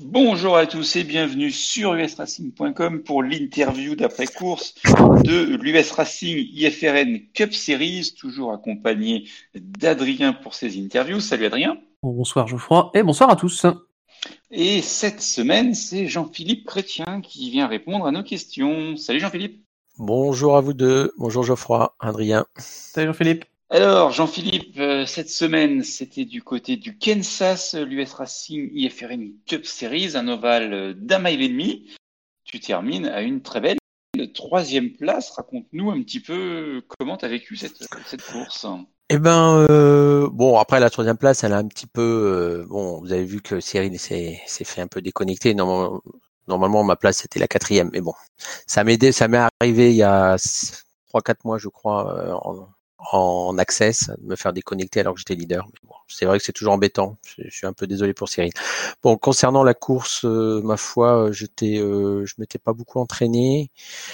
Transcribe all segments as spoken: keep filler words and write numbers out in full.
Bonjour à tous et bienvenue sur u s racing point com pour l'interview d'après-course de l'U S Racing I F R N Cup Series, toujours accompagné d'Adrien pour ces interviews. Salut Adrien. Bonsoir Geoffroy et bonsoir à tous. Et cette semaine, c'est Jean-Philippe Chrétien qui vient répondre à nos questions. Salut Jean-Philippe. Bonjour à vous deux. Bonjour Geoffroy, Adrien. Salut Jean-Philippe. Alors Jean-Philippe, euh, cette semaine, c'était du côté du Kansas, l'U S Racing I F R N Cup Series, un ovale d'un mile et demi. Tu termines à une très belle troisième place. Raconte-nous un petit peu comment tu as vécu cette, cette course. Eh ben, euh, bon, après la troisième place, elle a un petit peu, euh, bon, vous avez vu que Cyril s'est, s'est fait un peu déconnecter. Normalement, normalement, ma place c'était la quatrième, mais bon, ça m'est, ça m'est arrivé il y a trois, quatre mois, je crois, euh, en, en access, de me faire déconnecter alors que j'étais leader. Mais bon, c'est vrai que c'est toujours embêtant. Je, je suis un peu désolé pour Cyril. Bon, concernant la course, euh, ma foi, j'étais, euh, je m'étais pas beaucoup entraîné.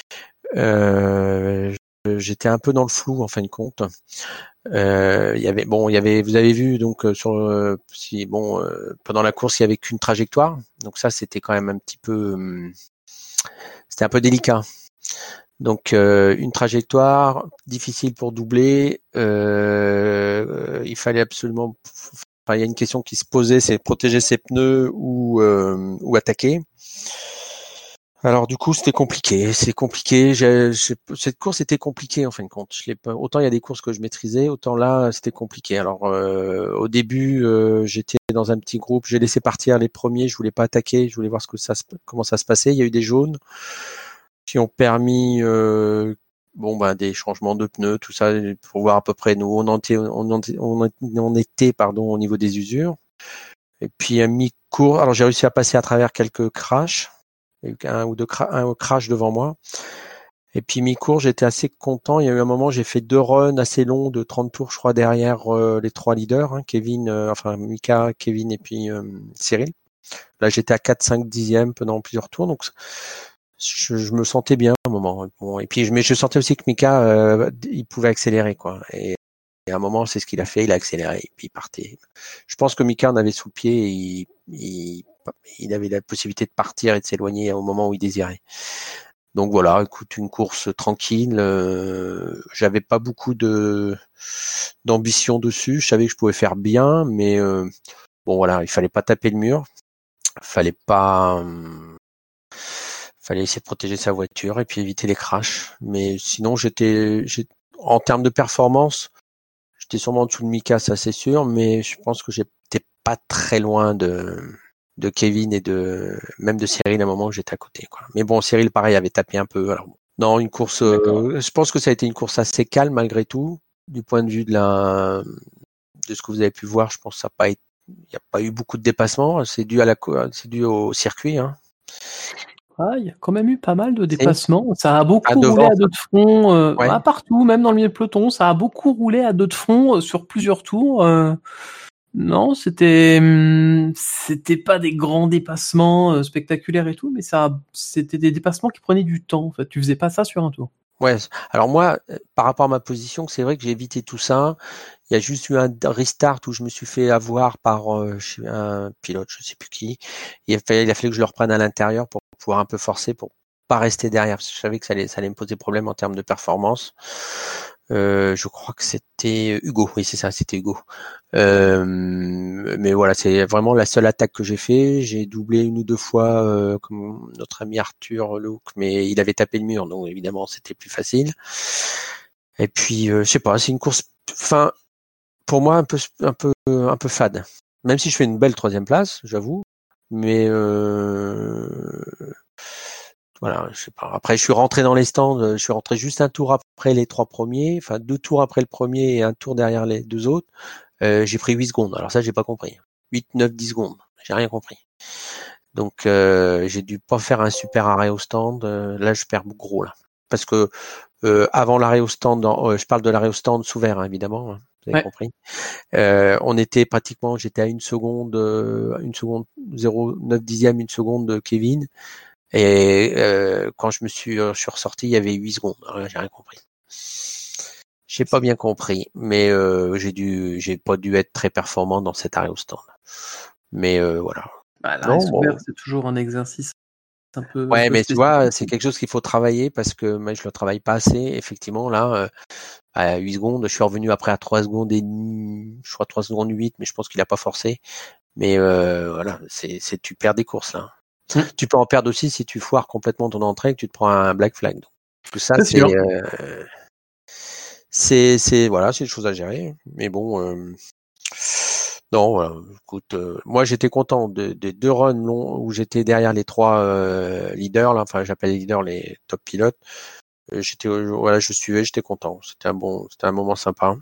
Euh, j'étais un peu dans le flou en fin de compte. Euh, il y avait, bon, il y avait, vous avez vu donc sur, euh, si bon, euh, pendant la course, il y avait qu'une trajectoire. Donc ça, c'était quand même un petit peu, hum, c'était un peu délicat. Donc euh, une trajectoire difficile pour doubler. Euh, il fallait absolument. Enfin, il y a une question qui se posait, c'est protéger ses pneus ou euh, ou attaquer. Alors du coup, c'était compliqué. C'est compliqué. J'ai, j'ai, cette course était compliquée en fin de compte. Je l'ai pas. Autant il y a des courses que je maîtrisais, autant là, c'était compliqué. Alors euh, au début, euh, j'étais dans un petit groupe. J'ai laissé partir les premiers. Je voulais pas attaquer. Je voulais voir ce que ça, comment ça se passait. Il y a eu des jaunes qui ont permis euh, bon ben des changements de pneus, tout ça pour voir à peu près nous on était on était, on était pardon au niveau des usures. Et puis à mi-course, alors j'ai réussi à passer à travers quelques crashs, un ou deux cra- un crash devant moi. Et puis mi-course, j'étais assez content. Il y a eu un moment, j'ai fait deux runs assez longs de trente tours, je crois, derrière euh, les trois leaders, hein, Kevin, euh, enfin Mika, Kevin et puis euh, Cyril. Là, j'étais à quatre, cinq dixièmes pendant plusieurs tours, donc Je, je me sentais bien à un moment. Bon, et puis, mais je sentais aussi que Mika, euh, il pouvait accélérer, quoi. Et, et à un moment, c'est ce qu'il a fait. Il a accéléré et puis il partait. Je pense que Mika en avait sous le pied. Et il, il, il avait la possibilité de partir et de s'éloigner au moment où il désirait. Donc voilà, écoute, une course tranquille. Euh, j'avais pas beaucoup de d'ambition dessus. Je savais que je pouvais faire bien, mais euh, bon voilà, il fallait pas taper le mur. Fallait pas. Euh, Fallait essayer de protéger sa voiture et puis éviter les crashs. Mais sinon, j'étais, j'ai, en termes de performance, j'étais sûrement en dessous de Mika, ça c'est sûr, mais je pense que j'étais pas très loin de, de Kevin et de, même de Cyril à un moment où j'étais à côté, quoi. Mais bon, Cyril, pareil, avait tapé un peu. Alors, non, une course, euh, je pense que ça a été une course assez calme malgré tout. Du point de vue de la, de ce que vous avez pu voir, je pense que ça n'a pas été, il n'y a pas eu beaucoup de dépassements. C'est dû à la, c'est dû au circuit, hein. Ah, il y a quand même eu pas mal de dépassements. Ça a beaucoup à roulé devant, à deux de front, euh, ouais. à partout, même dans le milieu de peloton. Ça a beaucoup roulé à deux de front euh, sur plusieurs tours. Euh, non, c'était, hum, c'était pas des grands dépassements euh, spectaculaires et tout, mais ça, c'était des dépassements qui prenaient du temps. En fait, tu faisais pas ça sur un tour. Ouais. Alors moi, par rapport à ma position, c'est vrai que j'ai évité tout ça. Il y a juste eu un restart où je me suis fait avoir par euh, un pilote, je sais plus qui. Il a fallu, il a fallu que je le reprenne à l'intérieur pour pouvoir un peu forcer, pour pas rester derrière, parce que je savais que ça allait, ça allait me poser problème en termes de performance. Euh, je crois que c'était Hugo. Oui, c'est ça, c'était Hugo. Euh, mais voilà, c'est vraiment la seule attaque que j'ai fait. J'ai doublé une ou deux fois euh, comme notre ami Arthur Luke, mais il avait tapé le mur, donc évidemment c'était plus facile. Et puis, euh, je sais pas, c'est une course, fin, pour moi un peu, un peu, un peu fade. Même si je fais une belle troisième place, j'avoue, mais euh, voilà, je sais pas. Après, je suis rentré dans les stands, je suis rentré juste un tour après les trois premiers, enfin deux tours après le premier et un tour derrière les deux autres. Euh, j'ai pris huit secondes. Alors ça, j'ai pas compris. huit, neuf, dix secondes. J'ai rien compris. Donc, euh, j'ai dû pas faire un super arrêt au stand. Euh, là, je perds gros, là. Parce que, euh, avant l'arrêt au stand, dans, euh, je parle de l'arrêt au stand sous verre, hein, évidemment. Hein, vous avez Ouais. compris. Euh, on était pratiquement, j'étais à une seconde, euh, une seconde, zéro virgule neuf dixième, une seconde de Kevin. Et, euh, quand je me suis, je suis ressorti, il y avait huit secondes. Alors là, j'ai rien compris. J'ai pas bien compris, mais euh, j'ai dû, j'ai pas dû être très performant dans cet arrêt au stand. Mais euh, voilà. Bah, la Non, race bon. ouverte, c'est toujours un exercice un peu, un Ouais, peu mais tu spécifique. vois, c'est quelque chose qu'il faut travailler parce que moi, je le travaille pas assez. Effectivement, là, euh, à huit secondes, je suis revenu après à trois secondes et demie, je crois trois secondes huit, mais je pense qu'il a pas forcé. Mais euh, voilà, c'est, c'est, tu perds des courses là. Mm. Tu peux en perdre aussi si tu foires complètement ton entrée et que tu te prends un black flag. Donc, tout ça, C'est c'est, sûr. euh, c'est, c'est, voilà, c'est des choses à gérer. Mais bon, euh, non, voilà. Écoute, euh, moi j'étais content de- des deux runs longs où j'étais derrière les trois euh, leaders, là, enfin j'appelle les leaders les top pilotes. Euh, J'étais, euh, voilà, je suivais, j'étais content. C'était un bon, c'était un moment sympa.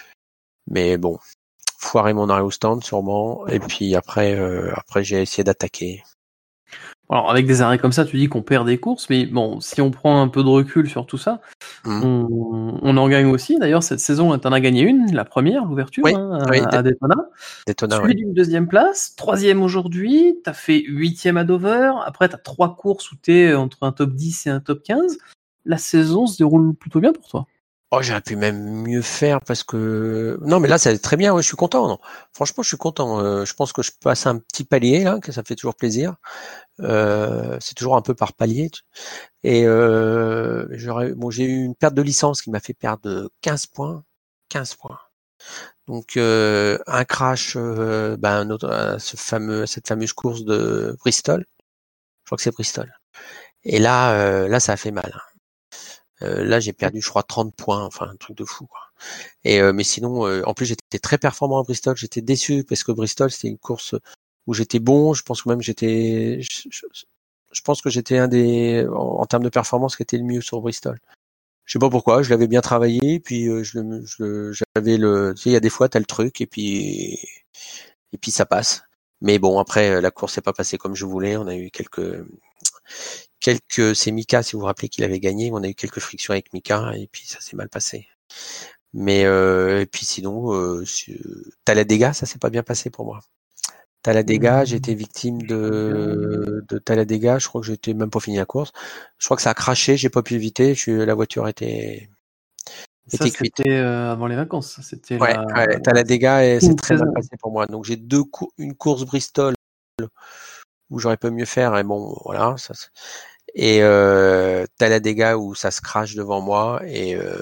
Mais bon, foirer mon arrêt au stand sûrement. Et puis après, euh, après j'ai essayé d'attaquer. Alors, avec des arrêts comme ça, tu dis qu'on perd des courses, mais bon, si on prend un peu de recul sur tout ça, Hum. on, on en gagne aussi. D'ailleurs, cette saison, tu en as gagné une, la première, l'ouverture, Oui, hein, oui, à, à Daytona. Daytona, Suivi ouais. d'une deuxième place, troisième aujourd'hui, tu as fait huitième à Dover. Après, tu as trois courses où tu es entre un top dix et un top quinze. La saison se déroule plutôt bien pour toi. Oh, j'aurais pu même mieux faire parce que non, mais là, c'est très bien. Ouais, je suis content. Non. Franchement, je suis content. Euh, je pense que je passe un petit palier là, que ça fait toujours plaisir. Euh, c'est toujours un peu par palier. Et euh, j'aurais, bon, j'ai eu une perte de licence qui m'a fait perdre quinze points. quinze points. Donc euh, un crash, euh, ben, un autre, euh, ce fameux, cette fameuse course de Bristol. Je crois que c'est Bristol. Et là, euh, là, ça a fait mal. Euh, là, j'ai perdu, je crois, trente points. Enfin, un truc de fou, quoi. Et euh, mais sinon, euh, en plus, j'étais très performant à Bristol. J'étais déçu parce que Bristol, c'était une course où j'étais bon. Je pense que même j'étais, je, je, je pense que j'étais un des, en, en termes de performance, qui était le mieux sur Bristol. Je sais pas pourquoi, je l'avais bien travaillé, puis euh, je, le, je j'avais le, tu sais, il y a des fois t'as le truc et puis et puis ça passe. Mais bon, après la course n'est pas passée comme je voulais. On a eu quelques quelques, c'est Mika, si vous vous rappelez qu'il avait gagné. On a eu quelques frictions avec Mika et puis ça s'est mal passé. Mais euh, et puis sinon, euh, Talladega, ça s'est pas bien passé pour moi. Talladega, j'ai été victime de, de Talladega. Je crois que j'étais même pas fini la course. Je crois que ça a craché, j'ai pas pu éviter. Je suis, la voiture était, Ça, était cuite. c'était euh, avant les vacances. C'était Ouais, la. ouais, Talladega et c'est Une très mal saison. passé pour moi. Donc j'ai deux cou- une course Bristol où j'aurais pu mieux faire et bon, voilà. Ça, et euh, Talladega où ça se crache devant moi et euh,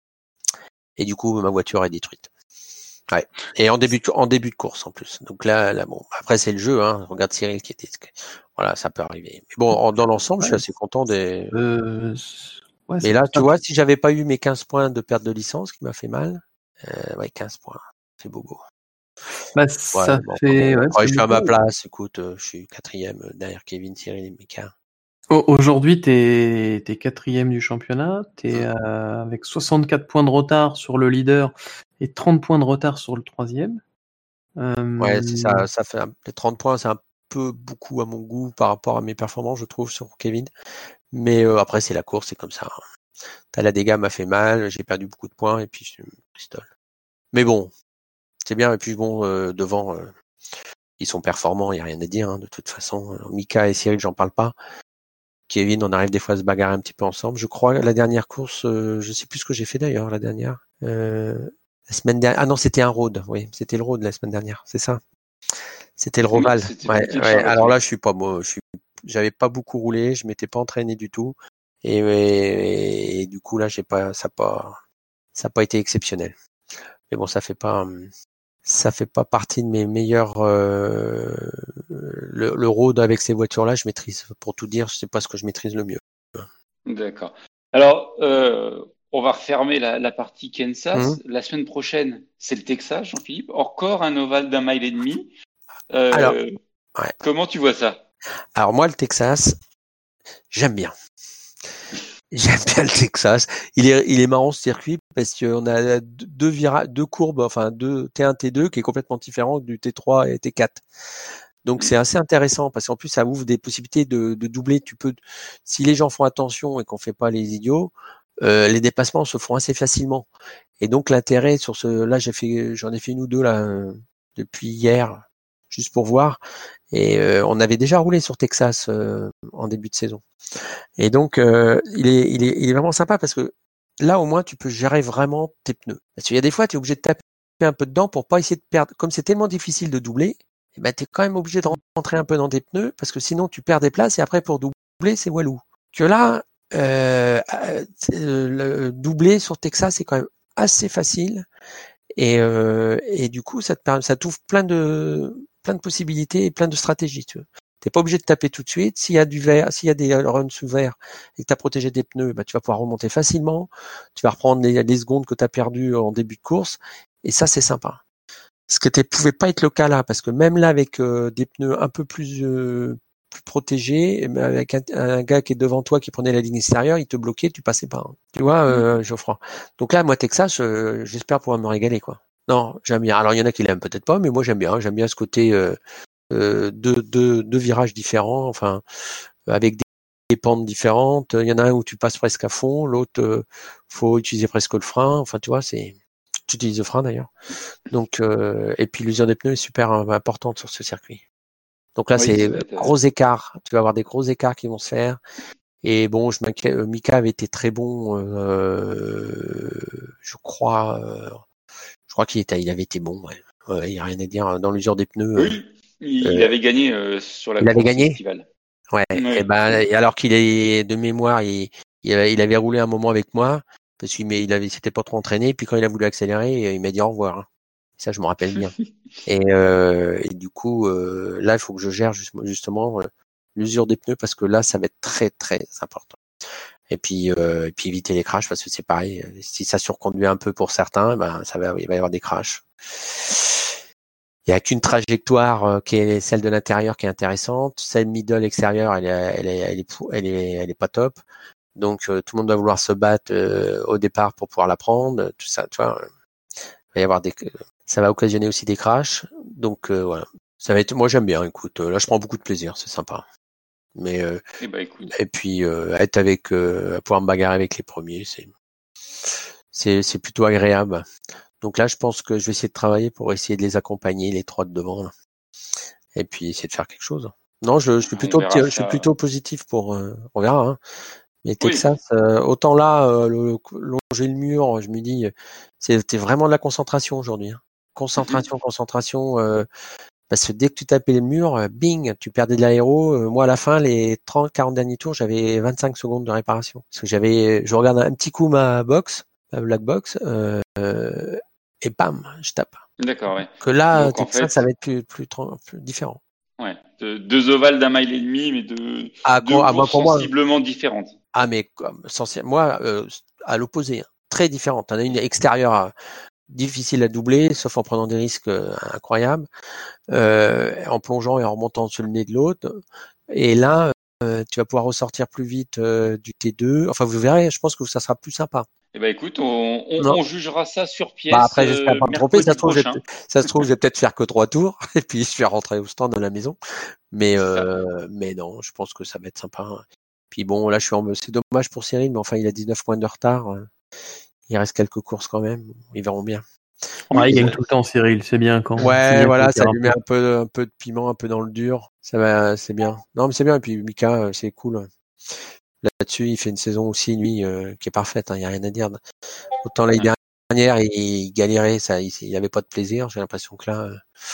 et du coup ma voiture est détruite. Ouais. Et en début de, en début de course en plus. Donc là, là bon, après c'est le jeu. Hein. Regarde Cyril qui était, voilà, ça peut arriver. Mais bon, en, dans l'ensemble, je suis Ouais. assez content des. Euh, ouais, Mais c'est là, pour tu ça. vois, si j'avais pas eu mes quinze points de perte de licence, qui m'a fait mal, euh, ouais, quinze points, c'est bobo. Bah, Ouais, ça bon, fait. bon, Ouais, après, c'est je suis à ma beaucoup. place. Écoute, euh, je suis quatrième euh, derrière Kevin, Cyril et Mika. Au- Aujourd'hui, t'es es quatrième du championnat. T'es Mm. euh, avec soixante-quatre points de retard sur le leader et trente points de retard sur le troisième. Ouais, c'est Euh, ça. Ça fait un, les trente points, c'est un peu beaucoup à mon goût par rapport à mes performances, je trouve, sur Kevin. Mais euh, après, c'est la course, c'est comme ça. Talladega m'a fait mal, j'ai perdu beaucoup de points et puis je Bristol. Mais bon, c'est bien. Et puis bon, euh, devant, euh, ils sont performants, il n'y a rien à dire. Hein, de toute façon, alors, Mika et Cyril, j'en parle pas. Kevin, on arrive des fois à se bagarrer un petit peu ensemble. Je crois la dernière course, euh, je sais plus ce que j'ai fait d'ailleurs la dernière. Euh, la semaine dernière, ah non, c'était un road. Oui, c'était le road la semaine dernière, c'est ça. C'était le Oui, Roval. c'était du Ouais, côté de ouais. Charlotte, Alors oui. là, je suis pas moi, je suis, j'avais pas beaucoup roulé, je m'étais pas entraîné du tout. Et, et, et du coup là, j'ai pas, ça a pas, ça a pas été exceptionnel. Mais bon, ça fait pas, ça fait pas partie de mes meilleurs. Euh, le, le road avec ces voitures-là, je maîtrise. Pour tout dire, je sais pas ce que je maîtrise le mieux. D'accord. Alors, euh, on va refermer la, la partie Hum. Kansas. La semaine prochaine, c'est le Texas, Jean-Philippe. Encore un ovale d'un mile et demi. Alors, Euh, ouais. comment tu vois ça? Alors moi, le Texas, j'aime bien. J'aime bien le Texas. Il est, il est marrant ce circuit parce qu'on a deux virages, deux courbes, enfin deux T un, T deux qui est complètement différent du T trois et T quatre. Donc c'est assez intéressant parce qu'en plus ça ouvre des possibilités de, de doubler. Tu peux, si les gens font attention et qu'on fait pas les idiots, euh, les dépassements se font assez facilement. Et donc l'intérêt sur ce, là j'ai fait, j'en ai fait une ou deux là euh, depuis hier, juste pour voir. Et euh, on avait déjà roulé sur Texas euh, en début de saison. Et donc euh, il est, il est, il est vraiment sympa parce que là au moins tu peux gérer vraiment tes pneus. Parce qu'il y a des fois tu es obligé de taper un peu dedans pour pas essayer de perdre. Comme c'est tellement difficile de doubler, eh ben, tu es quand même obligé de rentrer un peu dans des pneus parce que sinon tu perds des places et après pour doubler, c'est walou. Que là, euh, le doubler sur Texas, c'est quand même assez facile et, euh, et du coup, ça te permet, ça t'ouvre plein de, plein de possibilités et plein de stratégies. Tu vois. T'es pas obligé de taper tout de suite. S'il y a du vert, s'il y a des runs sous vert et que tu as protégé des pneus, bah, tu vas pouvoir remonter facilement. Tu vas reprendre les, les secondes que tu as perdues en début de course. Et ça, c'est sympa. Ce qui ne pouvait pas être le cas là, parce que même là, avec euh, des pneus un peu plus, euh, plus protégés, avec un, un gars qui est devant toi qui prenait la ligne extérieure, il te bloquait, tu passais pas. Hein. Tu vois, euh, Geoffroy. Donc là, moi, Texas, euh, j'espère pouvoir me régaler, quoi. Non, j'aime bien. Alors, il y en a qui l'aiment peut-être pas, mais moi, j'aime bien. J'aime bien ce côté euh, euh, deux, deux, deux virages différents, enfin, avec des, des pentes différentes. Il y en a un où tu passes presque à fond, l'autre, euh, faut utiliser presque le frein. Enfin, tu vois, c'est... Tu utilises le frein d'ailleurs. Donc, euh, et puis l'usure des pneus est super importante sur ce circuit. Donc là, oui, c'est être... gros écarts. Tu vas avoir des gros écarts qui vont se faire. Et bon, je Mika avait été très bon. Euh, je crois. Euh, je crois qu'il était, il avait été bon. Ouais. Ouais, il n'y a rien à dire dans l'usure des pneus. Oui, il euh, avait gagné euh, sur la il course avait gagné estivale. Ouais. Oui. Et ben, et alors qu'il est de mémoire, il, il, il avait roulé un moment avec moi. Parce qu'il il avait, s'était pas trop entraîné, puis quand il a voulu accélérer, il m'a dit au revoir. Hein. Ça, je me rappelle bien. et, euh, et du coup, euh, là, il faut que je gère juste, justement euh, l'usure des pneus parce que là, ça va être très très important. Et puis, euh, et puis éviter les crashs parce que c'est pareil. Si ça surconduit un peu pour certains, ben ça va, il va y avoir des crashs. Il y a qu'une trajectoire euh, qui est celle de l'intérieur qui est intéressante. Celle middle extérieure, elle est, elle est, elle est, elle est, elle est pas top. Donc euh, tout le monde va vouloir se battre euh, au départ pour pouvoir la prendre, tout ça, tu vois. Il va y avoir des, ça va occasionner aussi des crashs. Donc euh, voilà, ça va être, moi j'aime bien. Écoute, là je prends beaucoup de plaisir, c'est sympa. Mais euh, et, bah, écoute. et puis euh, être avec, euh, pouvoir me bagarrer avec les premiers, c'est, c'est, c'est plutôt agréable. Donc là, je pense que je vais essayer de travailler pour essayer de les accompagner, les trois de devant, là. Et puis essayer de faire quelque chose. Non, je, je suis plutôt, petit, je suis plutôt positif pour. Euh, on verra. Hein. Mais Texas, oui. euh, autant là, euh, le, longer le mur, je me dis, c'était vraiment de la concentration aujourd'hui. Hein. Concentration, mm-hmm. concentration. Euh, parce que dès que tu tapais le mur, bing, tu perdais de l'aéro. Euh, moi, à la fin, les trente, quarante derniers tours, j'avais vingt-cinq secondes de réparation. Parce que j'avais, je regarde un petit coup ma box, ma black box, euh, euh, et bam, je tape. D'accord, ouais. Que là, donc, Texas, en fait, ça va être plus, plus, plus différent. Ouais, de, deux ovales d'un mile et demi, mais de ah, deux quoi, courses moi, sensiblement moi, différentes. Ah, mais comme, moi, euh, à l'opposé, hein, très différente. On a une extérieure euh, difficile à doubler, sauf en prenant des risques euh, incroyables, euh, en plongeant et en remontant sur le nez de l'autre. Et là, euh, tu vas pouvoir ressortir plus vite euh, du T deux. Enfin, vous verrez, je pense que ça sera plus sympa. Eh ben écoute, on, on, on jugera ça sur pièce. Bah après, j'espère pas me tromper. Ça se trouve, prochain. ça se trouve, je vais peut-être faire que trois tours et puis je vais rentrer au stand de la maison. Mais euh, mais non, je pense que ça va être sympa. Puis bon, là, je suis en... c'est dommage pour Cyril, mais enfin, il a dix-neuf points de retard. Il reste quelques courses quand même. Ils verront bien. Ouais, oui, il gagne tout le temps, Cyril. C'est bien quand. Ouais, voilà, ça lui met un peu, un peu de piment, un peu dans le dur. Ça va, c'est bien. Non, mais c'est bien. Et puis Mika, c'est cool. Là-dessus, il fait une saison aussi, lui, euh, qui est parfaite. Il hein, n'y a rien à dire. Autant l'année ouais. dernière, il, il galérait, ça, il n'y avait pas de plaisir. J'ai l'impression que là, euh,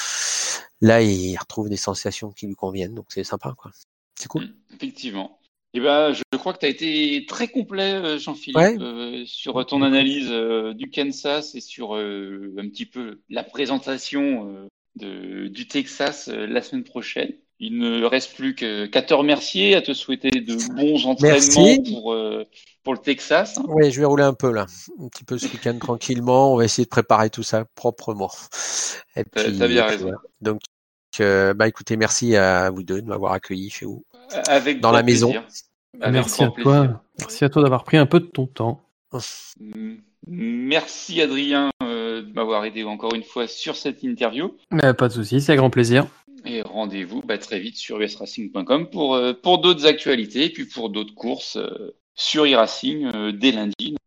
là, il retrouve des sensations qui lui conviennent. Donc c'est sympa, quoi. C'est cool. Mmh, effectivement. Eh ben, je crois que tu as été très complet, Jean-Philippe, ouais. euh, sur ton analyse euh, du Kansas et sur euh, un petit peu la présentation euh, de, du Texas euh, la semaine prochaine. Il ne reste plus que, qu'à te remercier, à te souhaiter de bons entraînements pour, euh, pour le Texas. Hein. Oui, je vais rouler un peu là, un petit peu ce week-end tranquillement. On va essayer de préparer tout ça proprement. Et puis, t'as bien raison. Voilà. Donc, euh, bah écoutez, merci à vous deux de m'avoir accueilli chez vous. Avec dans grand la maison. Plaisir. Avec merci grand à toi. Plaisir. Merci à toi d'avoir pris un peu de ton temps. Merci Adrien euh, de m'avoir aidé encore une fois sur cette interview. Mais pas de souci, c'est un grand plaisir. Et rendez-vous bah, très vite sur u s racing point com pour, euh, pour d'autres actualités et puis pour d'autres courses euh, sur iRacing euh, dès lundi.